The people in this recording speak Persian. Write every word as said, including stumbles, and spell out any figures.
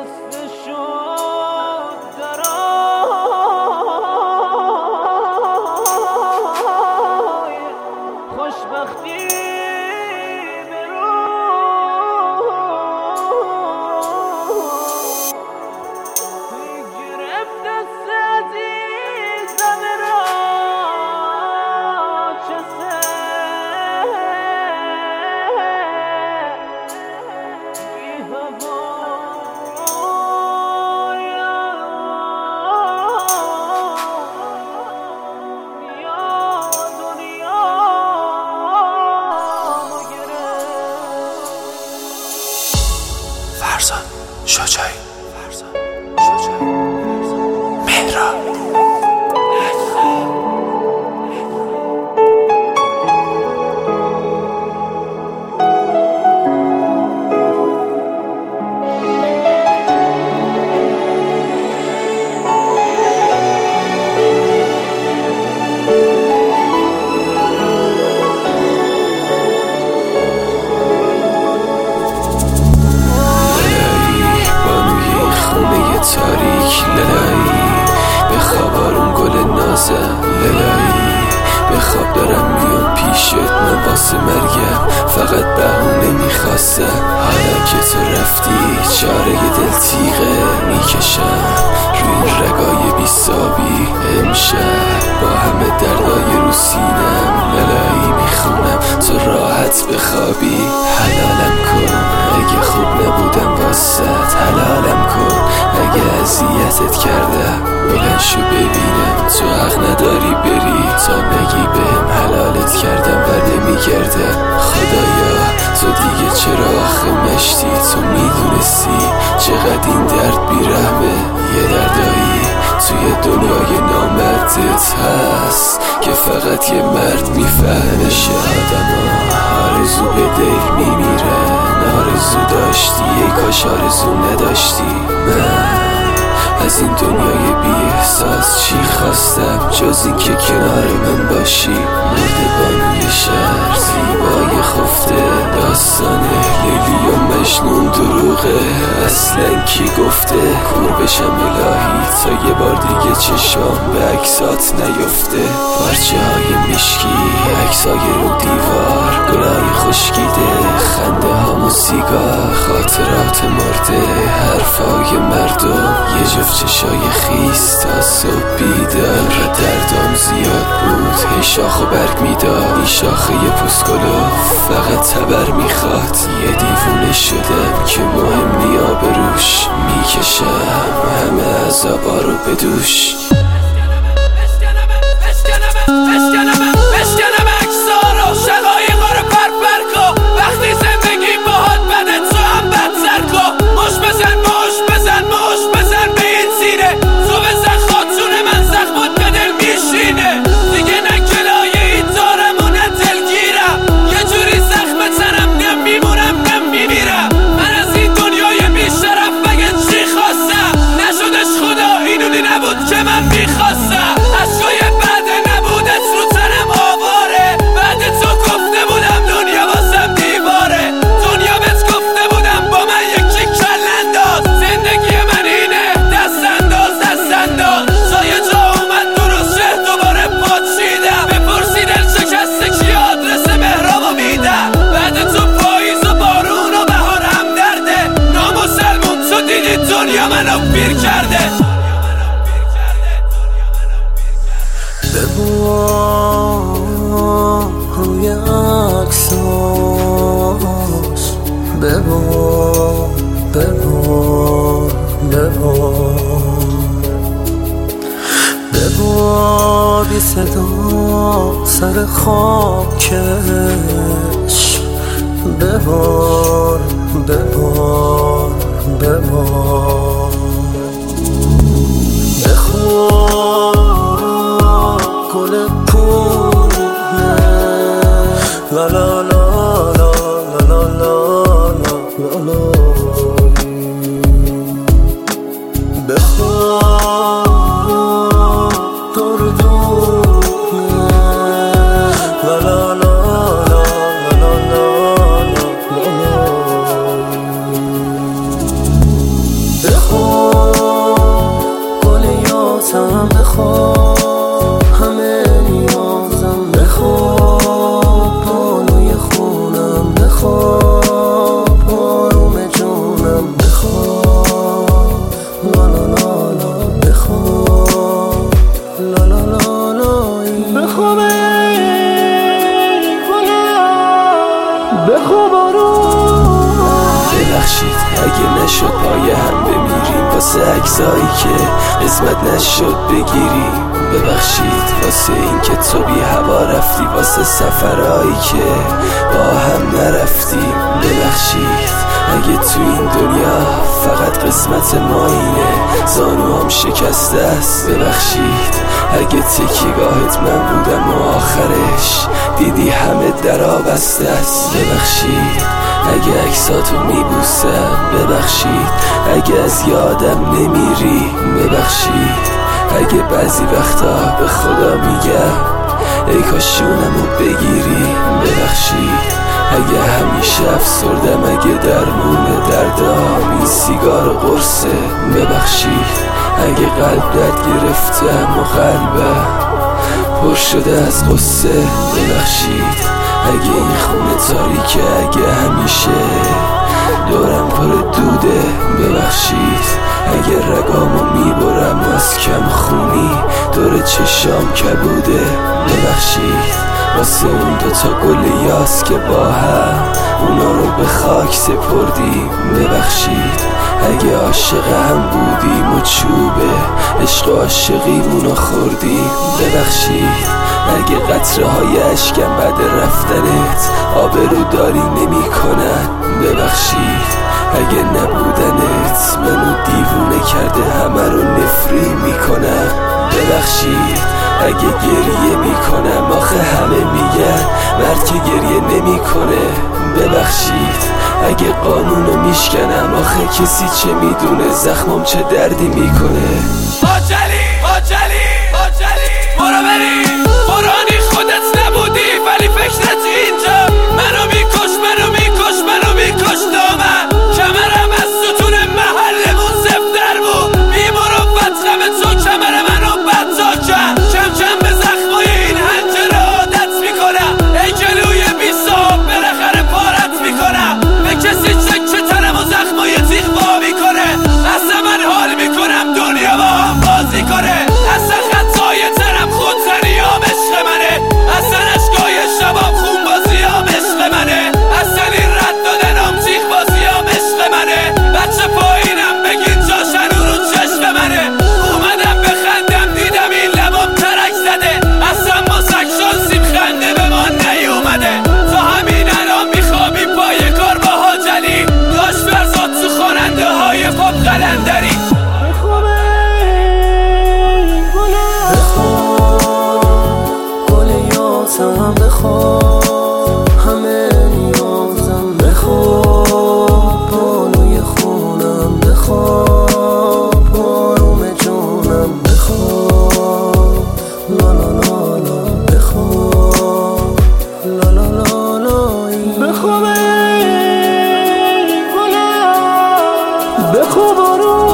فرزاد شجاعی مهران تاریک للایی به خواب آروم گل نازم للایی به خواب دارم میام پیشت من واسه مرگم فقط بهونه میخواستم حالا که تو رفتی چاره دل تیغه میکشم روی این رگای بیسابی امشب با همه دردای رو سینم للایی میخونم تو راحت بخوابی حلالم کن اگه خوب نبودم واسط حلالم کن اگه اذیتت کردم بلند شو ببینم تو حق نداری بری تا نگی بهم حلالت کردم و نمیگردم خدایا تو دیگه چرا آخه مشتی تو میدونستی چقدر این درد بیرحمه یه دردایی توی دنیای نامردت هست که فقط یه مرد میفهمشه آدما آرزو به دل میمیرن آرزو داشتی ای کاش آرزو نداشتی من از این دنیای بی احساس چی خواستم جز این که کنار من باشی مرد بانوی شهر زیبای خفته داستان لیلی و مجنون دروغه اصلا کی گفته کور بشم الهی تا یه بار دیگه چشام به عکسات نیفته پارچه های مشکی عکسای رو دیوار گلای خشکیده خنده ها موسیقا خاطرات مرده حرفای مردم یه جفت چشای خیس تا صبح بیدار دردام زیاد بود هی شاخ و برگ میداد این شاخه یه پوسکلو فقط تبر میخواد یه دیوونه شدم که مهم نیا بروش میکشم همه عذابا رو بدوش روی عکساش ببار ببار ببار ببار بی صدا سر خاکش ببار ببار ببار بخور گل پونه لا لا لا لا لا لا لا لا بخور دردونه لا لا لا لا لا لا لا پای هم بمیریم واسه عکسایی که قسمت نشد بگیریم. ببخشید واسه این که تو بی هوا رفتی، واسه سفرهایی که با هم نرفتیم. ببخشید اگه تو این دنیا فقط قسمت ما اینه زانو هم شکسته است. ببخشید اگه تکیگاهت من بودم و آخرش دیدی همه درا بسته است. ببخشید اگه عکساتو میبوسم، ببخشید اگه از یادم نمیری، ببخشید اگه بعضی وقتا به خدا میگم ای کاش شونمو بگیری. ببخشید اگه همیشه افسردم، اگه درمون دردام این سیگار و قرصه. ببخشید اگه قلب درد گرفتم و قلبم پر شده از قصه. ببخشید اگه این خونه تاریکه، اگه همیشه دورم پر دوده. ببخشید اگه رگامو میبرم از کم خونی دور چشام کبوده. ببخشید واسه اون دوتا گل یاس که با هم اونا رو به خاک سپردیم. ببخشید اگه عاشق هم بودیم و چوبه عشق و عاشقیمونو خوردیم. ببخشید اگه قطره های عشقم بعد رفتنت آبرو داری نمی کنن. ببخشید اگه نبودنت منو دیوونه کرده همه رو نفری میکنم. ببخشید اگه گریه میکنم، آخه همه میگن مرد که گریه نمیکنه. ببخشید اگه قانونو میشکنم، آخه کسی چه میدونه زخمم چه دردی میکنه. حاجلی حاجلی حاجلی برو بری قرآنی خودت نبودی ولی فکرت اینجا منو میکش منو میکش منو میکش دامن کمرم از ستون محلمون زفتر بود بی مروت غم تو کمر منو بدزا کرد. کم کم به زخمای این حنجره عادت میکنم ای گلوی بی صاحب بالاخره پارت میکنم. به کسی چک تنم و زخمای تیغ با میکنه اصلا من حال میکنم دنیا با هم بازی کنه. اصلا خطای تنم خودزنی هم عشق منه، اصلا اشکای شبام خون بازی هم عشق منه، اصلا این رد دادنم تیغ بازی هم عشق منه. بچه پایینم بگین جاشن رو چشم منه. اومدم بخندم دیدم این لبام ترک زده، اصلا ما سک شانسیم خنده به ما نیومده. تا همین الان میخوابی پای کار با حاجلی داش فرزاد تو خواننده های پاپ قلندری. هم بخواب همه نیازم بخواب بانوی خونم بخواب آروم جونم بخواب لا لا لا لا بخواب لا لا لا لا بخواب ای گلم بخواب آروم